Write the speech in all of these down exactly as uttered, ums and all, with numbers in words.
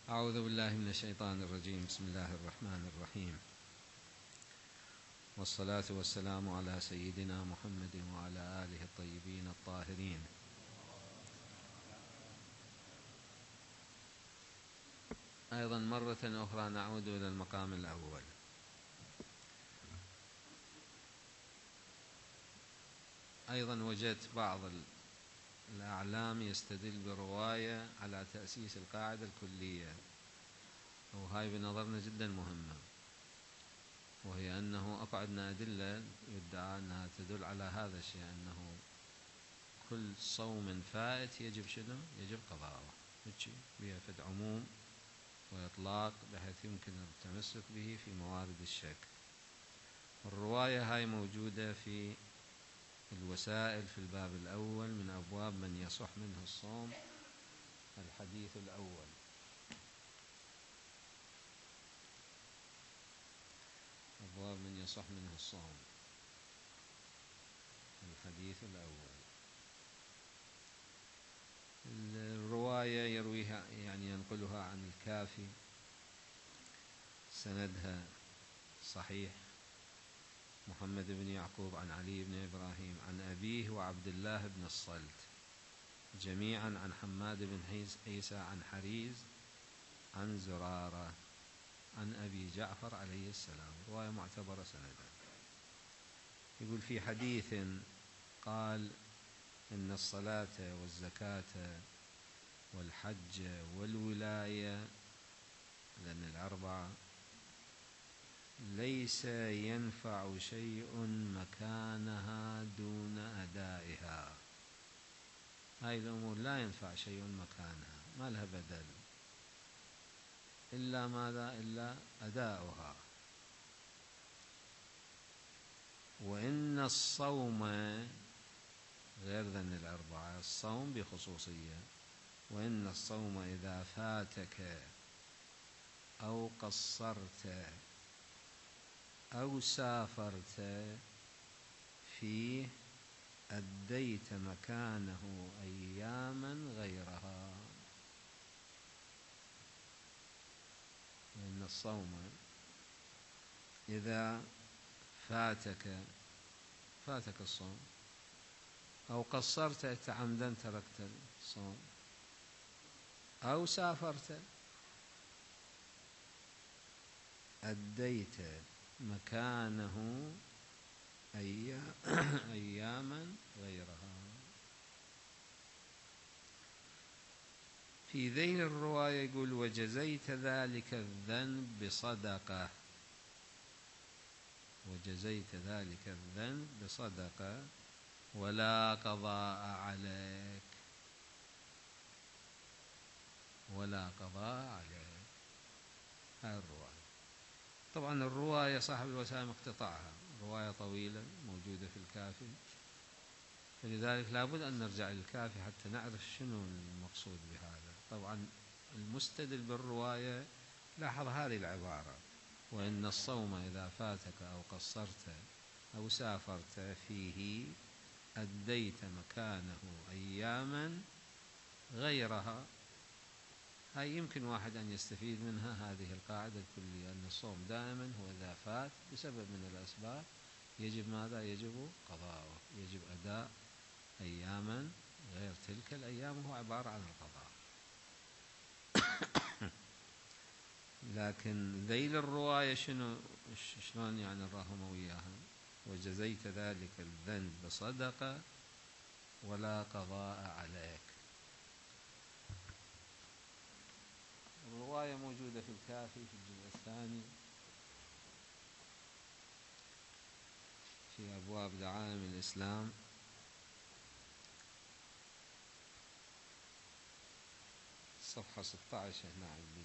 أعوذ بالله من الشيطان الرجيم. بسم الله الرحمن الرحيم، والصلاة والسلام على سيدنا محمد وعلى آله الطيبين الطاهرين. أيضا مرة أخرى نعود إلى المقام الأول. أيضا وجدت بعض الأعلام يستدل برواية على تأسيس القاعدة الكلية، وهاي بنظرنا جدا مهمة، وهي أنه أكو عندنا أدلة يدعى أنها تدل على هذا الشيء، أنه كل صوم فائت يجب شنو؟ يجب قضاءه، بها فد عموم وإطلاق بحيث يمكن التمسك به في موارد الشك. الرواية هاي موجودة في الوسائل في الباب الأول من أبواب من يصح منه الصوم، الحديث الأول. أبواب من يصح منه الصوم، الحديث الأول. الرواية يرويها يعني ينقلها عن الكافي، سندها صحيح، محمد بن يعقوب عن علي بن إبراهيم عن أبيه وعبد الله بن الصلت، جميعا عن حماد بن عيسى عن حريز عن زرارة عن أبي جعفر عليه السلام، رواية معتبرة سندا. يقول في حديث قال إن الصلاة والزكاة والحج والولاية، لأن الأربعة، ليس ينفع شيء مكانها دون أدائها. هاي الأمور لا ينفع شيء مكانها، ما لها بدل إلا ماذا؟ إلا أداؤها. وإن الصوم غير ذن الأربعة، الصوم بخصوصية، وإن الصوم إذا فاتك أو قصرت أو سافرت فيه أديت مكانه أياما غيرها. وإن الصوم إذا فاتك فاتك الصوم أو قصرت تعمدا تركت الصوم أو سافرت، أديت مكانه أياما غيرها. في ذيل الرواية يقول وجزيت ذلك الذنب بصدقة، وجزيت ذلك الذنب بصدقة ولا قضاء عليك، ولا قضاء عليك. هاي الرواية. طبعا الرواية صاحب الوسائل اقتطعها، رواية طويلة موجودة في الكافي، فلذلك لابد أن نرجع للكافي حتى نعرف شنو المقصود بهذا. طبعا المستدل بالرواية لاحظ هذه العبارة: وإن الصوم إذا فاتك أو قصرت أو سافرت فيه أديت مكانه أياما غيرها. هاي يمكن واحد أن يستفيد منها هذه القاعدة الكلية، أن الصوم دائما هو إذا فات بسبب من الأسباب يجب ماذا؟ يجب قضاؤه، يجب أداء أياما غير تلك الأيام، هو عبارة عن القضاء. لكن ذيل الرواية شنو شلون يعني نراهم وياها؟ وجزيت ذلك الذنب بصدقة ولا قضاء عليك. الرواية موجودة في الكافي في الجزء الثاني في أبواب دعائم الإسلام، صفحة ستة عشر هنا عندي.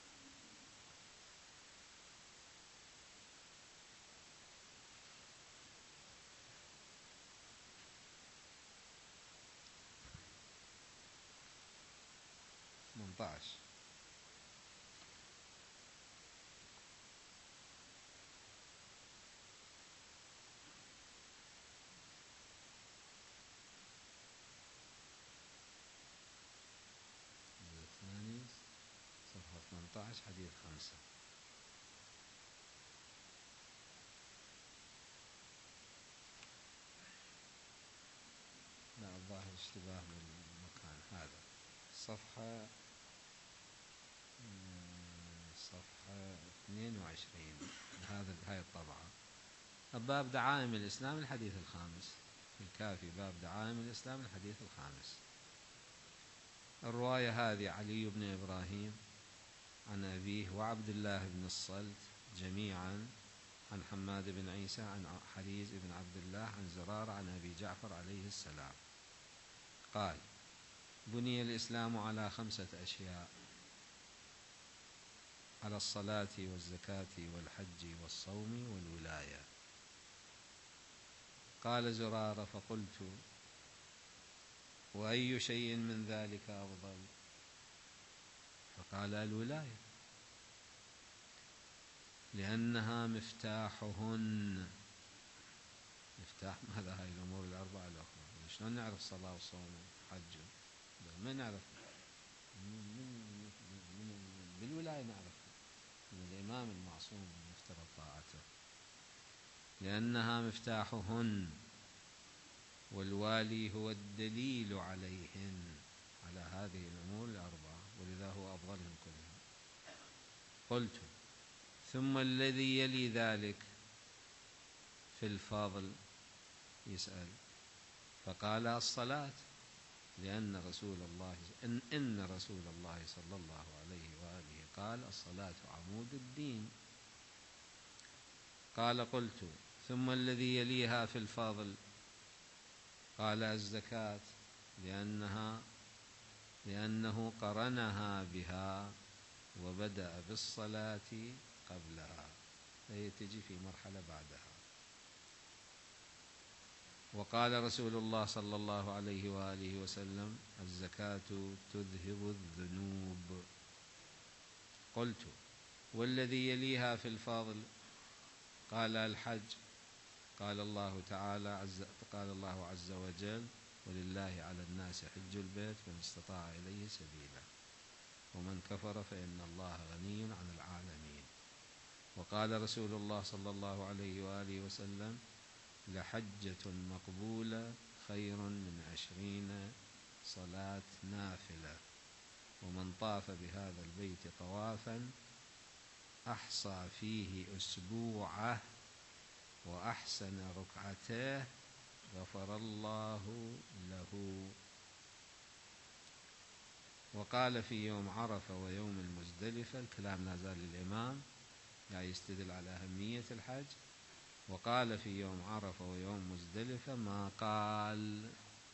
ثمانية عشر الثاني صفحة عشر حديث خمسة. لا الظاهر اشتباه بالمكان هذا. صفحة صفحة اثنين وعشرين هذا هاي الطبعة. باب دعائم الإسلام الحديث الخامس في الكافي، باب دعائم الإسلام الحديث الخامس. الرواية هذه علي بن إبراهيم عن أبيه وعبد الله بن الصلت جميعا عن حماد بن عيسى عن حريز بن عبد الله عن زرار عن أبي جعفر عليه السلام قال: بني الإسلام على خمسة أشياء: على الصلاة والزكاة والحج والصوم والولاية. قال زرار: فقلت: وأي شيء من ذلك أفضل؟ فقال: الولاية، لأنها مفتاحهن. مفتاح ماذا؟ هاي الأمور الأربعة الأخرى. شلون نعرف صلاة وصوم وحج؟ ما نعرف، بالولاية نعرف من الإمام المعصوم المفترض طاعته. لأنها مفتاحهن، والوالي هو الدليل عليهن، على هذه الأمور الأربعة، ولذا هو أفضلهم كلهم. قلت: ثم الذي يلي ذلك في الفضل؟ يسأل. فقال: الصلاة، لأن رسول الله إن, إن رسول الله صلى الله عليه وآله قال: الصلاة عمود الدين. قال: قلت: ثم الذي يليها في الفضل؟ قال: الزكاة، لأنها لأنه قرنها بها وبدأ بالصلاة قبلها، هي تجي في مرحلة بعدها. وقال رسول الله صلى الله عليه وآله وسلم: الزكاة تذهب الذنوب. قلت: والذي يليها في الفضل؟ قال: الحج. قال الله تعالى عز قال الله عز وجل: ولله على الناس حج البيت من استطاع إليه سبيلا، ومن كفر فإن الله غني عن العالمين. وقال رسول الله صلى الله عليه وآله وسلم: لحجة مقبولة خير من عشرين صلاة نافلة، ومن طاف بهذا البيت طوافا أحصى فيه أسبوعه وأحسن ركعتيه غفر الله له. وقال في يوم عرفة ويوم المزدلفة، الكلام لا زال للإمام لا يستدل على أهمية الحج. وقال في يوم عرفة ويوم مزدلفة ما قال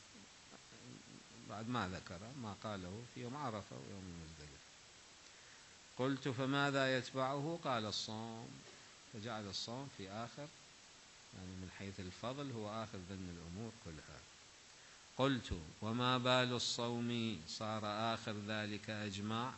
بعد ما ذكر ما قاله في يوم عرفة ويوم المزدلفة. قلت: فماذا يتبعه؟ قال: الصوم. فجعل الصوم في آخر، يعني من حيث الفضل هو آخر ضمن الأمور كلها. قلت: وما بال الصوم صار آخر ذلك أجمع؟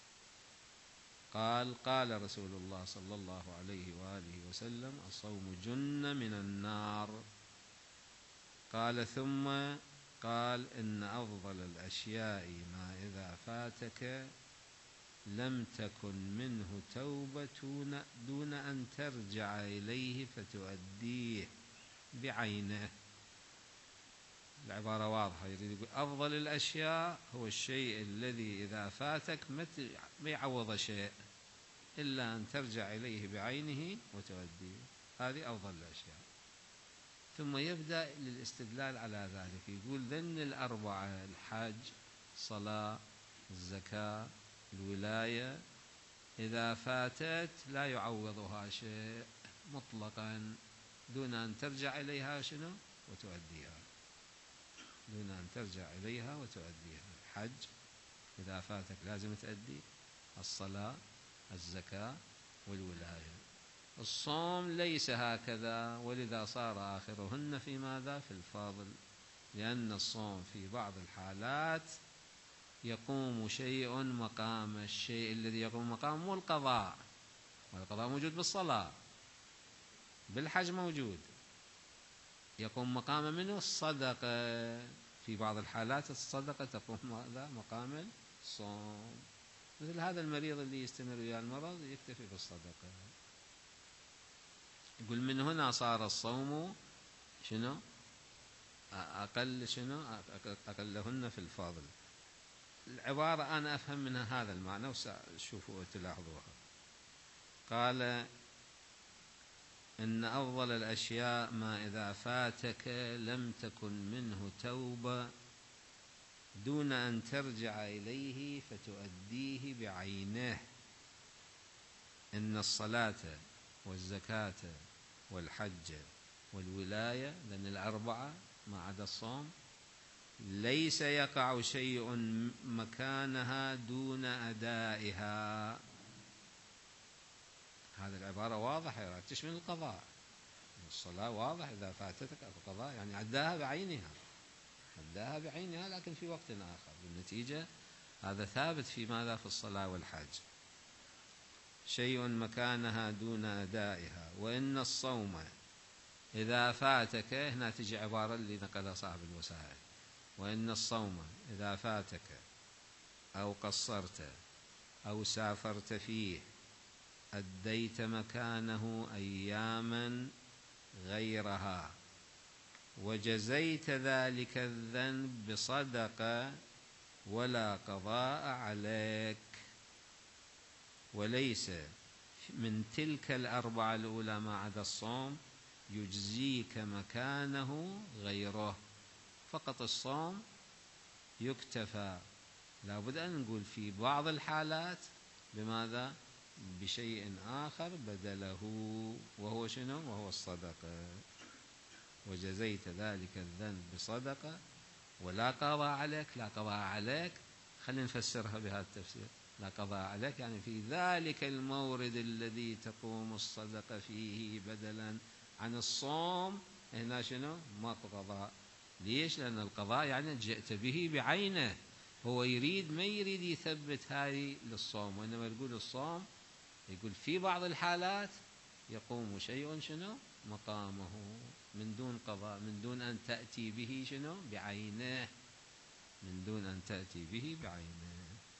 قال: قال رسول الله صلى الله عليه وآله وسلم: الصوم جنة من النار. قال: ثم قال: إن أفضل الأشياء ما إذا فاتك لم تكن منه توبة دون أن ترجع إليه فتؤديه بعينه. العبارة واضحة، يريد يقول أفضل الأشياء هو الشيء الذي إذا فاتك ما يعوض شيء إلا أن ترجع إليه بعينه وتؤديه. هذه أفضل الأشياء. ثم يبدأ للاستدلال على ذلك، يقول ذن الأربعة: الحج، الصلاة، الزكاة، الولاية، إذا فاتت لا يعوضها شيء مطلقا دون أن ترجع إليها شنو وتؤديها، دون أن ترجع إليها وتؤديها. الحج إذا فاتك لازم تؤدي، الصلاة، الزكاة، والولاية. الصوم ليس هكذا، ولذا صار آخرهن في ماذا؟ في الفاضل، لأن الصوم في بعض الحالات يقوم شيء مقام الشيء الذي يقوم مقامه القضاء، والقضاء موجود بالصلاة. بالحج موجود، يقوم مقام منه الصدقة. في بعض الحالات الصدقة تقوم ماذا؟ مقام الصوم. مثل هذا المريض اللي يستمر وياه المرض يكتفي بالصدقة. يقول من هنا صار الصوم شنو أقل شنو أقلهن في الفضل. العبارة أنا أفهم منها هذا المعنى وشوفوا وتلاحظوها. قال إن أفضل الأشياء ما إذا فاتك لم تكن منه توبة دون أن ترجع إليه فتؤديه بعينه. إن الصلاة والزكاة والحج والولاية، لأن الأربعة ما عدا الصوم، ليس يقع شيء مكانها دون أدائها. هذه العبارة واضحة تشمل القضاء. الصلاة واضح إذا فاتتك القضاء يعني أداها بعينها، أداها بعينها لكن في وقت آخر. بالنتيجة هذا ثابت في ماذا؟ في الصلاة والحج. شيء مكانها دون أدائها. وإن الصوم إذا فاتك، هنا تجي عبارة اللي نقلها صاحب الوسائل، وإن الصوم إذا فاتك أو قصرت أو سافرت فيه أديت مكانه أياما غيرها وجزيت ذلك الذنب بصدقة ولا قضاء عليك. وليس من تلك الأربعة الأولى ما عدا الصوم يجزيك مكانه غيره. فقط الصوم يكتفى. لابد أن نقول في بعض الحالات بماذا؟ بشيء آخر بدله، وهو شنو؟ وهو الصدقة. وجزيت ذلك الذنب بصدقة ولا قضاء عليك. لا قضاء عليك خلينا نفسرها بهذا التفسير. لا قضاء عليك يعني في ذلك المورد الذي تقوم الصدقة فيه بدلا عن الصوم، هنا شنو؟ ماكو قضاء. ليش؟ لأن القضاء يعني جئت به بعينه. هو يريد ما يريد يثبت هذه للصوم، وإنما يقول الصوم، يقول في بعض الحالات يقوم شيء شنو؟ مقامه من دون قضاء، من دون أن تأتي به شنو؟ بعينه، من دون أن تأتي به بعينه.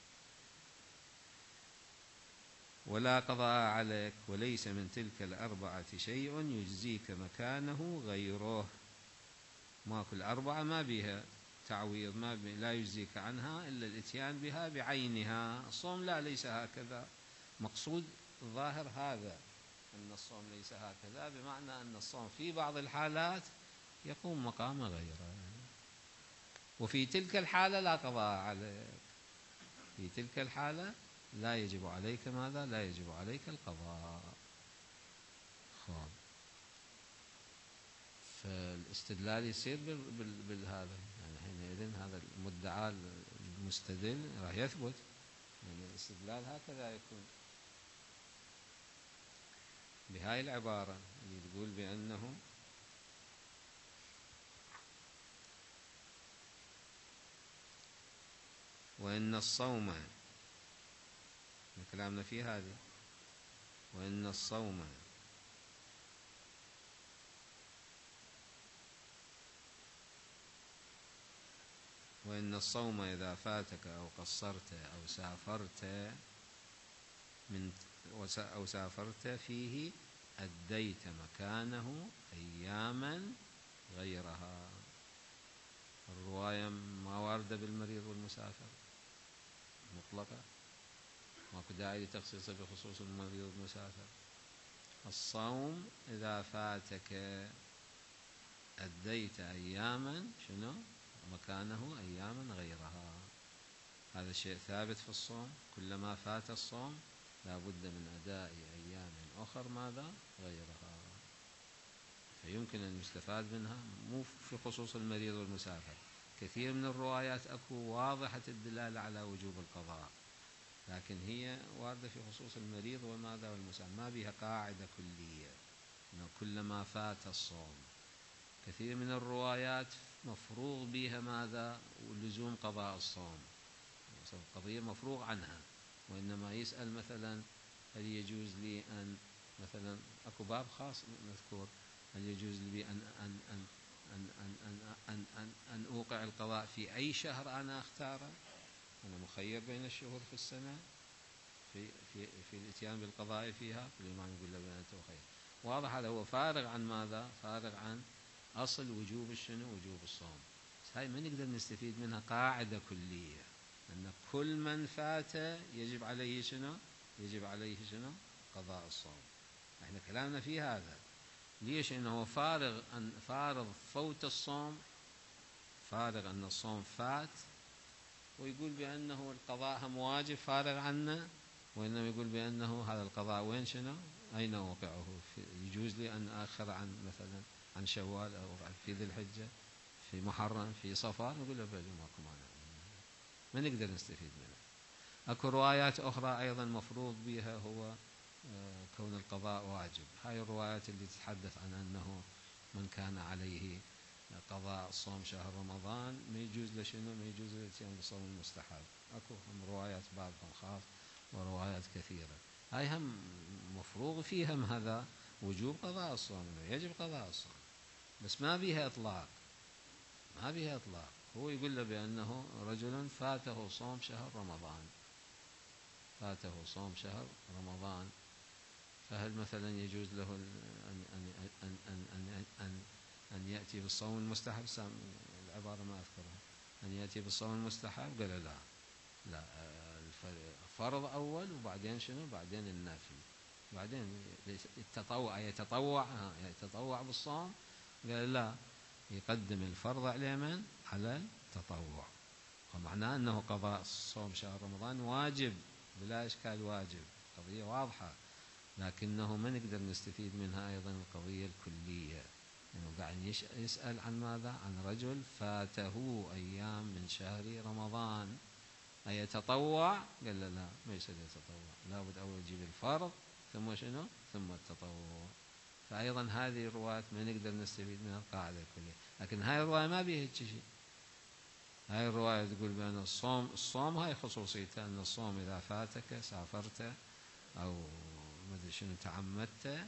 ولا قضاء عليك. وليس من تلك الأربعة شيء يجزيك مكانه غيره. ماكو الأربعة ما بها تعويض، ما بي لا يجزيك عنها إلا الإتيان بها بعينها. الصوم لا، ليس هكذا. مقصود الظاهر هذا، أن الصوم ليس هكذا، بمعنى أن الصوم في بعض الحالات يقوم مقام غيره. وفي تلك الحالة لا قضاء عليك. في تلك الحالة لا يجب عليك ماذا؟ لا يجب عليك القضاء. خب. فالاستدلال يصير بالهذا، يعني حينئذ هذا المدعى المستدل راح يثبت. يعني الاستدلال هكذا يكون بهاي العبارة اللي تقول بأنه وإن الصوم، كلامنا في هذه، وإن الصوم وإن الصوم إذا فاتك أو قصرت أو سافرت من أو سافرت فيه أديت مكانه أياما غيرها. الرواية ما واردة بالمريض والمسافر مطلقة، ماكو داعي لتخصيصه بخصوص المريض والمسافر. الصوم إذا فاتك أديت أياما شنو؟ مكانه أياما غيرها. هذا الشيء ثابت في الصوم. كلما فات الصوم لا بد من أداء أيام أخر ماذا؟ غيرها. فيمكن أن يستفاد منها مو في خصوص المريض والمسافر. كثير من الروايات أكو واضحة الدلالة على وجوب القضاء، لكن هي واردة في خصوص المريض وماذا والمسافر، ما بها قاعدة كلية أنه كلما فات الصوم. كثير من الروايات مفروغ بها ماذا؟ ولزوم قضاء الصوم، القضية مفروغ عنها، وإنما يسأل مثلا هل يجوز لي أن مثلا أكو باب خاص مذكور، هل يجوز لي أن أن أن أن أن أن أن, أن, أن أوقع القضاء في أي شهر أنا أختاره؟ أنا مخير بين الشهور في السنة، في في في الاتيان بالقضاء فيها، الإمام يقول له بأنته خير. واضح هذا هو فارغ عن ماذا؟ فارغ عن أصل وجوب الشنو؟ وجوب الصوم. بس هاي ما نقدر نستفيد منها قاعدة كلية أن كل من فات يجب عليه شنو؟ يجب عليه شنو؟ قضاء الصوم. احنا كلامنا في هذا. ليش؟ انه فارغ أن فارغ فوت الصوم، فارغ أن الصوم فات، ويقول بأنه القضاء هم واجب فارغ عنه، وإنما يقول بأنه هذا القضاء وين شنو؟ أين وقعه؟ يجوز لي أن آخر عن مثلا عن شوال أو في ذي الحجة، في محرم، في صفر، نقول له بل ماكو مانع، ما نقدر نستفيد منه. أكو روايات أخرى أيضا مفروض بها هو كون القضاء واجب. هاي الروايات اللي تتحدث عن أنه من كان عليه قضاء صوم شهر رمضان ما يجوز له شنو؟ ما يجوز له الاتيان بصوم المستحب. أكو هم روايات بعضهم خاص وروايات كثيرة. هاي هم مفروض فيهم هذا وجوب قضاء الصوم، يجب قضاء الصوم، بس ما بيها إطلاق، ما بيها إطلاق. هو يقول له بأنه رجل فاته صوم شهر رمضان، فاته صوم شهر رمضان، فهل مثلا يجوز له أن أن أن أن أن أن, أن يأتي بالصوم المستحب؟ العبارة ما أذكرها. أن يأتي بالصوم المستحب؟ قال لا، لا، الفرض أول وبعدين شنو؟ بعدين النافل، بعدين التطوع، يتطوع يتطوع بالصوم؟ قال لا، يقدم الفرض على من؟ على التطوع. ومعناه أنه قضاء صوم شهر رمضان واجب بلا إشكال، واجب، قضية واضحة، لكنه ما نقدر نستفيد منها أيضا القضية الكلية، إنه يعني قاعد يسأل عن ماذا؟ عن رجل فاته أيام من شهر رمضان أيتطوع؟ قال له لا، ما يصير يتطوع، لابد أول يجيب الفرض ثم شنو؟ ثم التطوع. فأيضا هذه الروايات ما نقدر نستفيد منها القاعدة الكلية. لكن هاي الرواية ما بيها شيء. هاي الرواية تقول بأن الصوم الصوم هاي خصوصيته، أن الصوم إذا فاتك سافرت أو مدري شنو تعمدت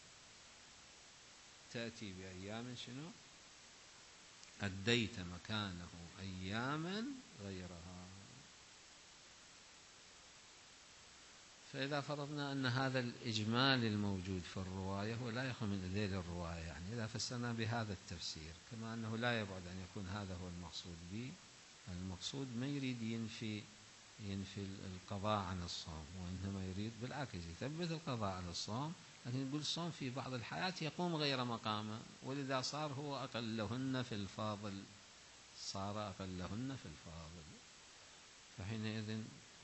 تأتي بأيام شنو؟ أديت مكانه أياما غيرها. فإذا فرضنا أن هذا الإجمال الموجود في الرواية هو لا يخلو من ذيل الرواية، يعني إذا فسرنا بهذا التفسير، كما أنه لا يبعد أن يكون هذا هو المقصود به، المقصود ما يريد ينفي ينفي القضاء عن الصوم، وإنما يريد بالعكس يثبت القضاء على الصوم، لكن يقول الصوم في بعض الحالات يقوم غير مقامه، ولذا صار هو أقلهن في الفاضل، صار أقلهن في الفاضل. فحينئذ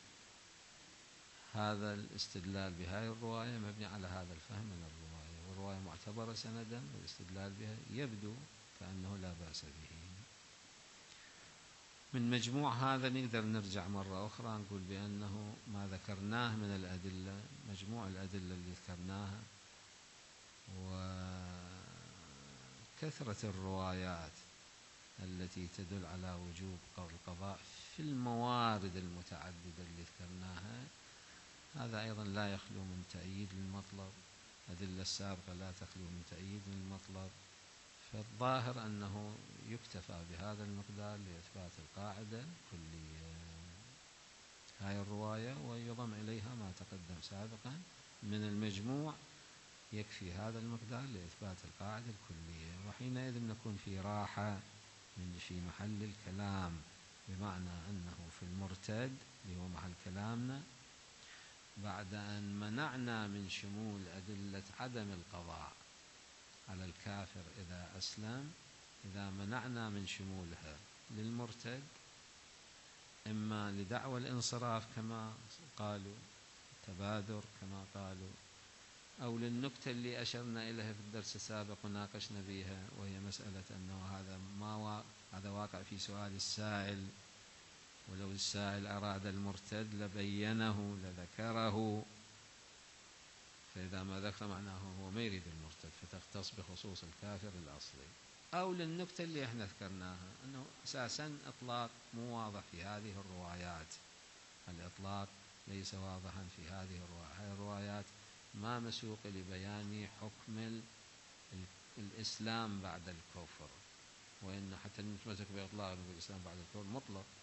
هذا الاستدلال بهذه الرواية مبني على هذا الفهم من الرواية، والرواية معتبرة سندا، والاستدلال بها يبدو كأنه لا بأس به. من مجموع هذا نقدر نرجع مرة أخرى نقول بأنه ما ذكرناه من الأدلة، مجموع الأدلة اللي ذكرناها وكثرة الروايات التي تدل على وجوب القضاء في الموارد المتعددة اللي ذكرناها، هذا أيضا لا يخلو من تأييد للمطلب. الأدلة السابقة لا تخلو من تأييد للمطلب. فالظاهر أنه يكتفى بهذا المقدار لإثبات القاعدة الكلية. هاي الرواية ويضم إليها ما تقدم سابقا من المجموع يكفي هذا المقدار لإثبات القاعدة الكلية، وحينئذ نكون في راحة من في محل الكلام، بمعنى أنه في المرتد اللي هو محل كلامنا، بعد أن منعنا من شمول أدلة عدم القضاء على الكافر إذا أسلم، إذا منعنا من شمولها للمرتد إما لدعوى الانصراف كما قالوا، تبادر كما قالوا، أو للنكتة اللي أشرنا إليها في الدرس السابق وناقشنا بها، وهي مسألة أنه هذا ما وا... هذا واقع في سؤال السائل، ولو السائل أراد المرتد لبينه لذكره، فإذا ما ذكر معناه هو ما يريد المرتد، فتختص بخصوص الكافر الأصلي. أو للنكتة اللي احنا ذكرناها أنه أساسا إطلاق مو واضح في هذه الروايات، الإطلاق ليس واضحا في هذه الروايات، هذه الروايات ما مسوق لبيان حكم الإسلام بعد الكفر، وإن حتى نتمسك بإطلاق الإسلام بعد الكفر مطلق،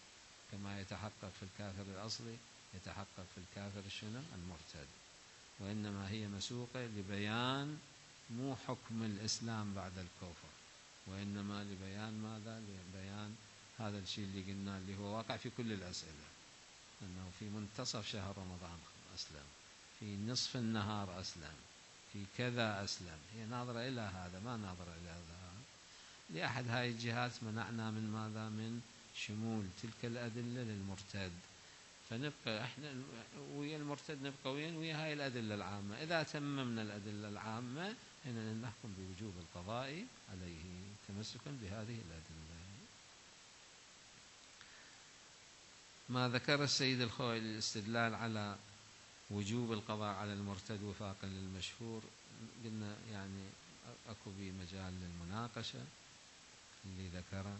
كما يتحقق في الكافر الأصلي يتحقق في الكافر شنو المرتد، وإنما هي مسوقة لبيان مو حكم الإسلام بعد الكفر، وإنما لبيان ماذا؟ لبيان هذا الشيء اللي قلنا اللي هو واقع في كل الأسئلة، أنه في منتصف شهر رمضان أسلم، في نصف النهار أسلم، في كذا أسلم. هي ناظرة إلى هذا، ما ناظرة إلى هذا. لأحد هاي الجهات منعنا من ماذا؟ من شمول تلك الأدلة للمرتد، فنبقى احنا ويا المرتد نبقى وين؟ ويا هاي الأدلة العامة. إذا تممنا الأدلة العامة هنا نحكم بوجوب القضاء عليه تمسكا بهذه الأدلة. ما ذكر السيد الخوئي للاستدلال على وجوب القضاء على المرتد وفاقا للمشهور، قلنا يعني أكو بي مجال للمناقشة اللي ذكره.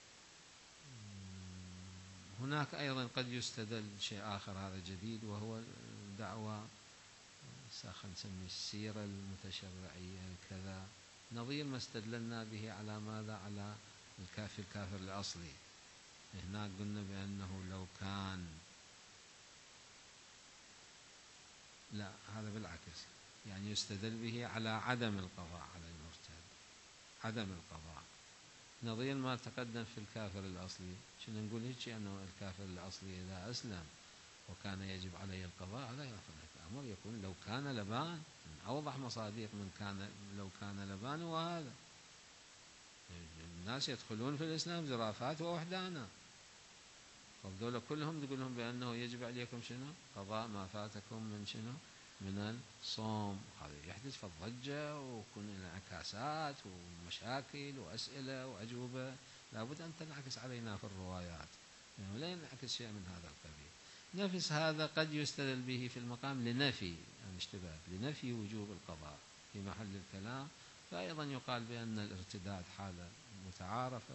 هناك أيضا قد يستدل شيء آخر هذا جديد، وهو الدعوة خلينا نسميه السيرة المتشرعية كذا، نظير ما استدللنا به على ماذا؟ على الكافر الكافر الأصلي. هناك قلنا بأنه لو كان، لا هذا بالعكس، يعني يستدل به على عدم القضاء على المرتد، عدم القضاء، نظير ما تقدم في الكافر الأصلي. شنو نقول هيك؟ أنه الكافر الأصلي إذا أسلم وكان يجب عليه القضاء، هذا الأمر يكون لو كان لبان، من أوضح مصادق من كان لو كان لبان. وهذا الناس يدخلون في الإسلام زرافات ووحدانا، فذولا كلهم تقول لهم بأنه يجب عليكم شنو؟ قضاء ما فاتكم من شنو؟ من الصوم. هذا يحدث في الضجة ويكون انعكاسات ومشاكل وأسئلة وأجوبة، لابد أن تنعكس علينا في الروايات، يعني لا ينعكس شيء من هذا القبيل. نفس هذا قد يستدل به في المقام لنفي الاشتباه، لنفي وجوب القضاء في محل الكلام. فأيضا يقال بأن الارتداد حالة متعارفة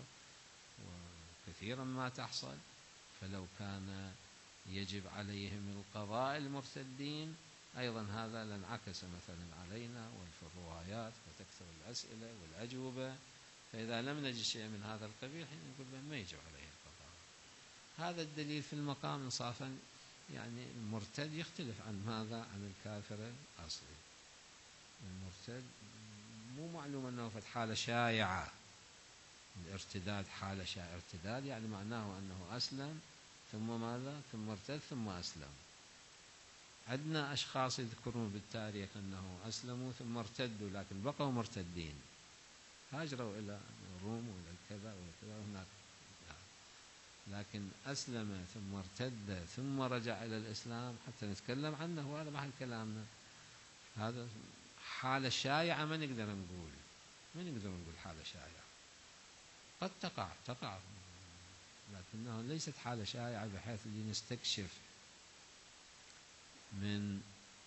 وكثيرا ما تحصل، فلو كان يجب عليهم القضاء المرتدين أيضا هذا لانعكس مثلا علينا وفي الروايات، وتكثر الأسئلة والأجوبة. فإذا لم نجد شيء من هذا القبيل حين نقول بأن ما يجب عليه القضاء. هذا الدليل في المقام إنصافا، يعني المرتد يختلف عن ماذا؟ عن الكافر الأصلي. المرتد مو معلوم أنه في حالة شائعة، الارتداد حالة شائعة، ارتداد يعني معناه أنه أسلم ثم ماذا؟ ثم ارتد ثم أسلم. عندنا أشخاص يذكرون بالتاريخ أنه أسلموا ثم ارتدوا، لكن بقوا مرتدين، هاجروا إلى الروم وإلى الكذا وإلى كذا هناك، لكن أسلم ثم ارتد ثم رجع إلى الإسلام حتى نتكلم عنه، وهذا محل كلامنا. هذا حالة شائعة ما نقدر نقول، ما نقدر نقول حالة شائعة، قد تقع تقع لكنها ليست حالة شائعة بحيث اللي نستكشف من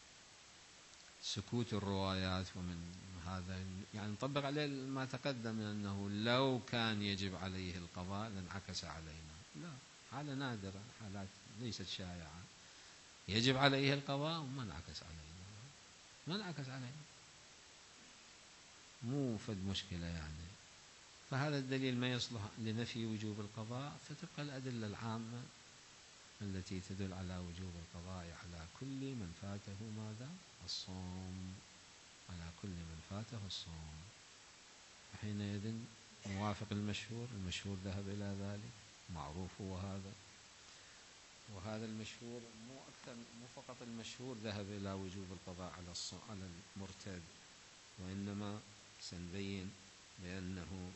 سكوت الروايات ومن هذا، يعني نطبق عليه ما تقدم من أنه لو كان يجب عليه القضاء لانعكس علينا. لا، حالة نادرة، حالات ليست شائعة، يجب عليه القضاء وما انعكس علينا، ما انعكس علينا، مو فد مشكلة يعني. فهذا الدليل ما يصلح لنفي وجوب القضاء، فتبقى الأدلة العامة التي تدل على وجوب القضاء على كل من فاته ماذا؟ الصوم، على كل من فاته الصوم. حينئذ موافق المشهور، المشهور ذهب إلى ذلك، معروف هو هذا، وهذا المشهور مو أكثر، مو فقط المشهور ذهب إلى وجوب القضاء على الصوم على المرتد، وإنما سنبين بأنه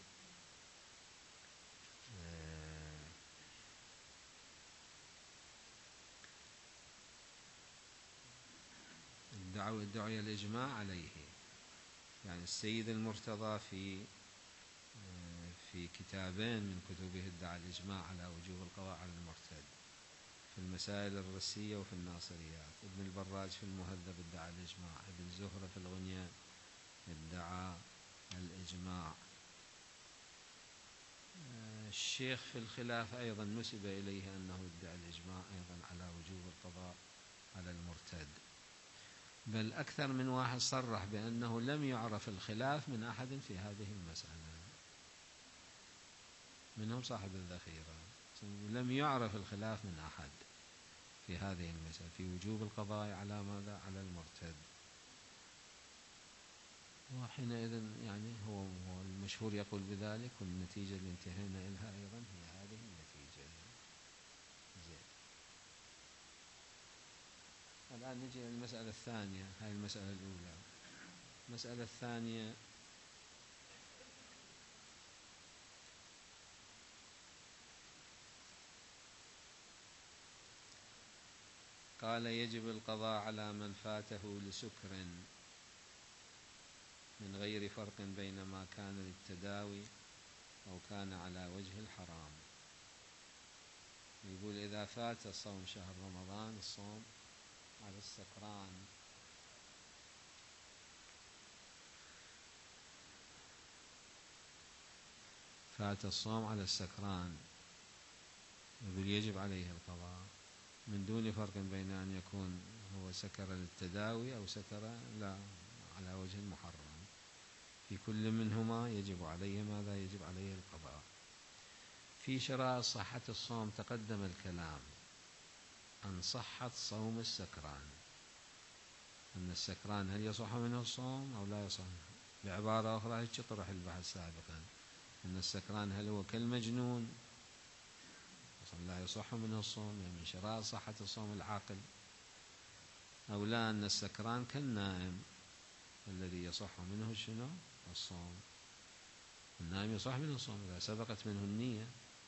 الدعوة الدعوة الإجماع عليه. يعني السيد المرتضى في في كتابين من كتبه ادعى الإجماع على وجوب القضاء على المرتد، في المسائل الرسية وفي الناصريات. ابن البراج في المهذب ادعى الإجماع، ابن زهرة في الغنية ادعى الإجماع. الشيخ في الخلاف أيضا نسب إليه أنه ادعى الإجماع أيضا على وجوب القضاء على المرتد، بل أكثر من واحد صرح بأنه لم يعرف الخلاف من أحد في هذه المسألة، منهم صاحب الذخيرة لم يعرف الخلاف من أحد في هذه المسألة في وجوب القضاء على ماذا؟ على المرتد. وحينئذ يعني هو المشهور يقول بذلك، والنتيجة اللي انتهينا إليها أيضا هي هذه النتيجة. زين. الآن نجي إلى المسألة الثانية. هاي المسألة الأولى. المسألة الثانية قال يجب القضاء على من فاته لسكر من غير فرق بين ما كان للتداوي أو كان على وجه الحرام. يقول إذا فات صوم شهر رمضان، الصوم على السكران، فات الصوم على السكران، يقول يجب عليه القضاء من دون فرق بين أن يكون هو سكر للتداوي أو سكر لا على وجه محرم. في كل منهما يجب عليه ماذا؟ يجب عليه القضاء. في شرائط صحة الصوم تقدم الكلام عن صحة صوم السكران، أن السكران هل يصح منه الصوم أو لا يصح. بعبارة أخرى هيك طرح البحث سابقا، أن السكران هل هو كالمجنون أصلا لا يصح منه الصوم، يعني من شرائط صحة الصوم العاقل، أو لا أن السكران كالنائم الذي يصح منه شنو؟ الصوم. النائم يصح منه الصوم إذا سبقت منه النية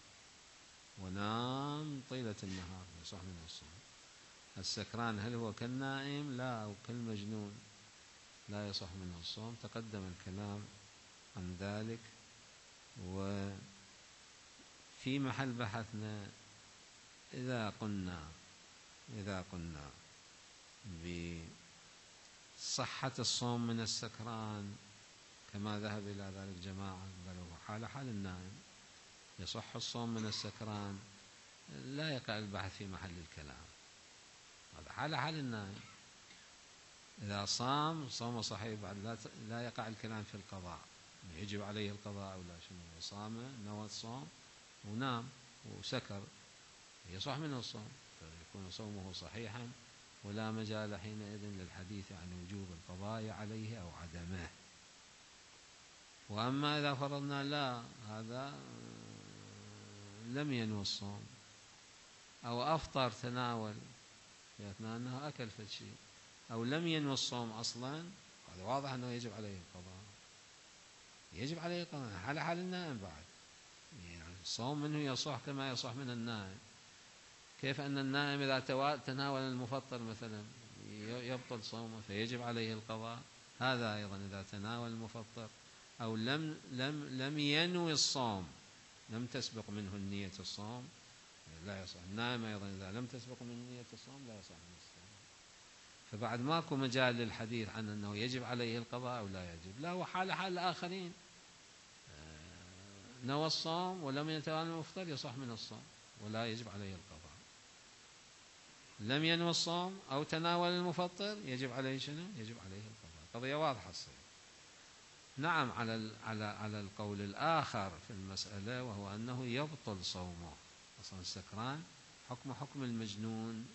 ونام طيلة النهار يصح منه الصوم. السكران هل هو كالنائم؟ لا، أو كالمجنون لا يصح منه الصوم. تقدم الكلام عن ذلك. وفي محل بحثنا إذا قلنا إذا قلنا بصحة الصوم من السكران كما ذهب إلى ذلك جماعة، قالوا حال حال النائم يصح الصوم من السكران، لا يقع البحث في محل الكلام. هذا حال حال النائم، إذا صام صوم صحيح بعد لا لا يقع الكلام في القضاء، يجب عليه القضاء أو لا. شنو صام نوى الصوم ونام وسكر يصح منه الصوم، فيكون صومه صحيحا ولا مجال حينئذ للحديث عن وجوب القضاء عليه أو عدمه. وأما إذا فرضنا لا، هذا لم ينوي الصوم أو أفطر تناول في أثناء أنه أكل فد شيء، أو لم ينوي الصوم أصلا، هذا واضح أنه يجب عليه القضاء. يجب عليه القضاء حال حال النائم بعد، يعني الصوم منه يصح كما يصح من النائم. كيف أن النائم إذا تناول المفطر مثلا يبطل صومه فيجب عليه القضاء، هذا أيضا إذا تناول المفطر أو لم لم لم ينوي الصوم، لم تسبق منه النية الصوم لا يصح. النائم أيضا إذا لم تسبق منه نية الصوم لا يصح من الصوم. فبعد ماكو مجال للحديث عن أنه يجب عليه القضاء أو لا يجب، لا، وحال حال الآخرين نوى الصوم ولم يتناول المفطر يصح من الصوم ولا يجب عليه القضاء. لم ينوي الصوم أو تناول المفطر يجب عليه شنو؟ يجب عليه القضاء. قضية واضحة الصيغة. نعم، على على على القول الآخر في المسألة، وهو أنه يبطل صومه. أصلا السكران حكم حكم المجنون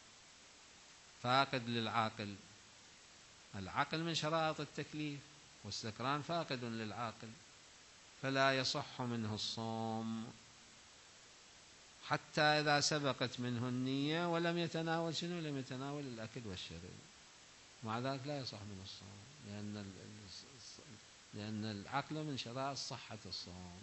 فاقد للعاقل، العقل من شرائط التكليف، والسكران فاقد للعاقل، فلا يصح منه الصوم حتى إذا سبقت منه النية ولم يتناول شنو؟ لم يتناول الأكل والشرب، مع ذلك لا يصح منه الصوم، لأن لأن العقل من شرائط صحة الصوم.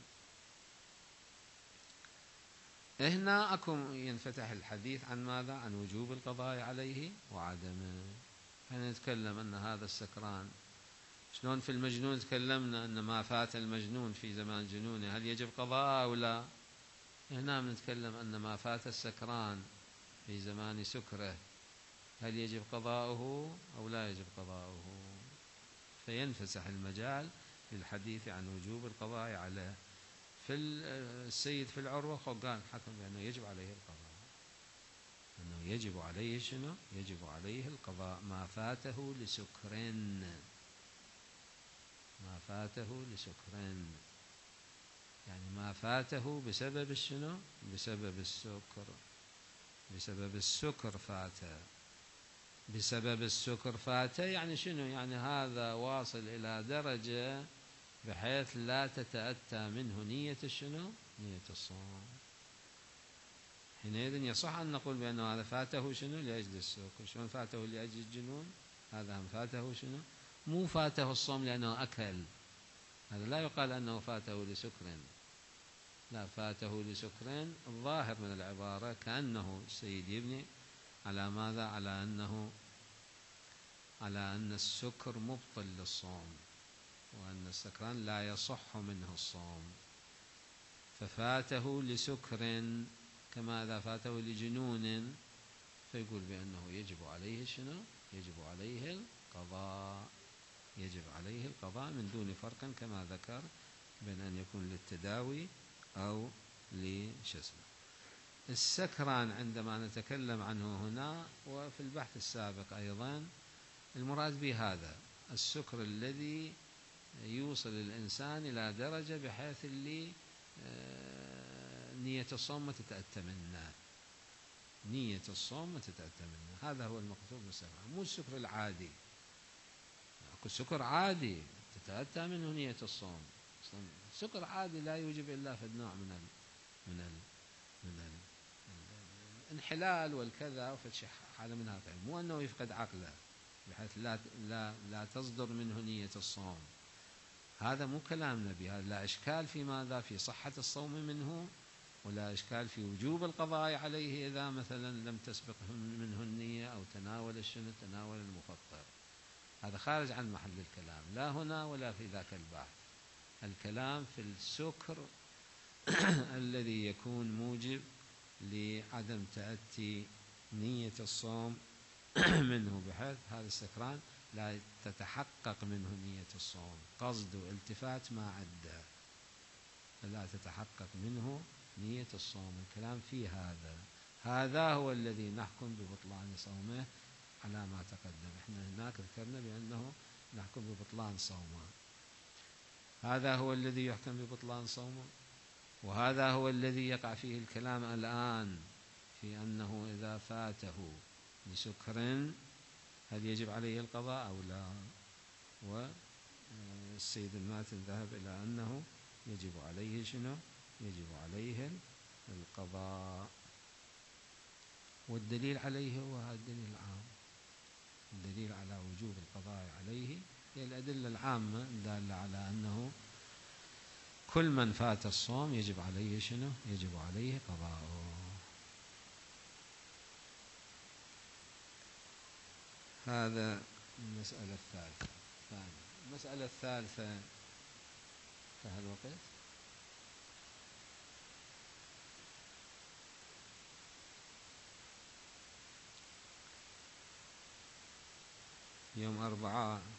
هنا أكو ينفتح الحديث عن ماذا؟ عن وجوب القضاء عليه وعدمه. فنتكلم أن هذا السكران شلون في المجنون تكلمنا أن ما فات المجنون في زمان جنونه هل يجب قضاء أو لا؟ هنا بنتكلم أن ما فات السكران في زمان سكره هل يجب قضاؤه أو لا يجب قضاؤه. فينفسح المجال للحديث عن وجوب القضاء عليه. في السيد في العروة قال حكم بأنه يجب عليه القضاء، أنه يجب عليه شنو؟ يجب عليه القضاء ما فاته لسكر، ما فاته لسكر. يعني ما فاته بسبب الشنو؟ بسبب السكر. بسبب السكر فاته. بسبب السكر فاته يعني شنو؟ يعني هذا واصل إلى درجة بحيث لا تتأتى منه نية الشنو؟ نية الصوم. حينئذ يصح أن نقول بأنه هذا فاته شنو؟ لأجل السكر. شلون فاته لأجل الجنون؟ هذا هم فاته شنو؟ مو فاته الصوم لأنه أكل، هذا لا يقال أنه فاته لسكر، لا، فاته لسكر. الظاهر من العبارة كأنه السيد يبني على ماذا؟ على أنه على أن السكر مبطل للصوم، وأن السكران لا يصح منه الصوم، ففاته لسكر كما إذا فاته لجنون، فيقول بأنه يجب عليه شنو؟ يجب عليه القضاء. يجب عليه القضاء من دون فرق كما ذكر بين أن يكون للتداوي أو لشسمه. السكران عندما نتكلم عنه هنا وفي البحث السابق أيضا، المراد به هذا السكر الذي يوصل الإنسان إلى درجة بحيث اللي نية الصوم ما تتأتى منه، نية الصوم ما تتأتى منه، هذا هو المقصود بالسكران، مو السكر العادي. اكو سكر عادي تتأتى منه نية الصوم، سكر عادي لا يوجب إلا في النوع من ال من ال من ال الانحلال والكذا وفي حالة من هذا، مو أنه يفقد عقله بحيث لا لا لا تصدر منه نية الصوم. هذا مو كلامنا بهذا، لا إشكال في ماذا؟ في صحة الصوم منه، ولا إشكال في وجوب القضاء عليه إذا مثلا لم تسبق منه النية أو تناول الشنو؟ تناول المفطر. هذا خارج عن محل الكلام، لا هنا ولا في ذاك البحث. الكلام في السكر الذي يكون موجب لعدم تأتي نية الصوم منه، بحيث هذا السكران لا تتحقق منه نية الصوم، قصد التفات ما عدى، فلا تتحقق منه نية الصوم. الكلام في هذا، هذا هو الذي نحكم ببطلان صومه على ما تقدم. احنا هناك ذكرنا بأنه نحكم ببطلان صومه، هذا هو الذي يحكم ببطلان صومه، وهذا هو الذي يقع فيه الكلام الآن في أنه إذا فاته لسكر هل يجب عليه القضاء أو لا. والسيد الماتن ذهب إلى أنه يجب عليه شنو؟ يجب عليه القضاء، والدليل عليه هو هذا الدليل العام. الدليل على وجوب القضاء عليه هي الأدلة العامة الدالة على أنه كل من فات الصوم يجب عليه شنو؟ يجب عليه قضاءه. هذا المسألة الثالثة. المسألة الثالثة انتهى الوقت. يوم أربعاء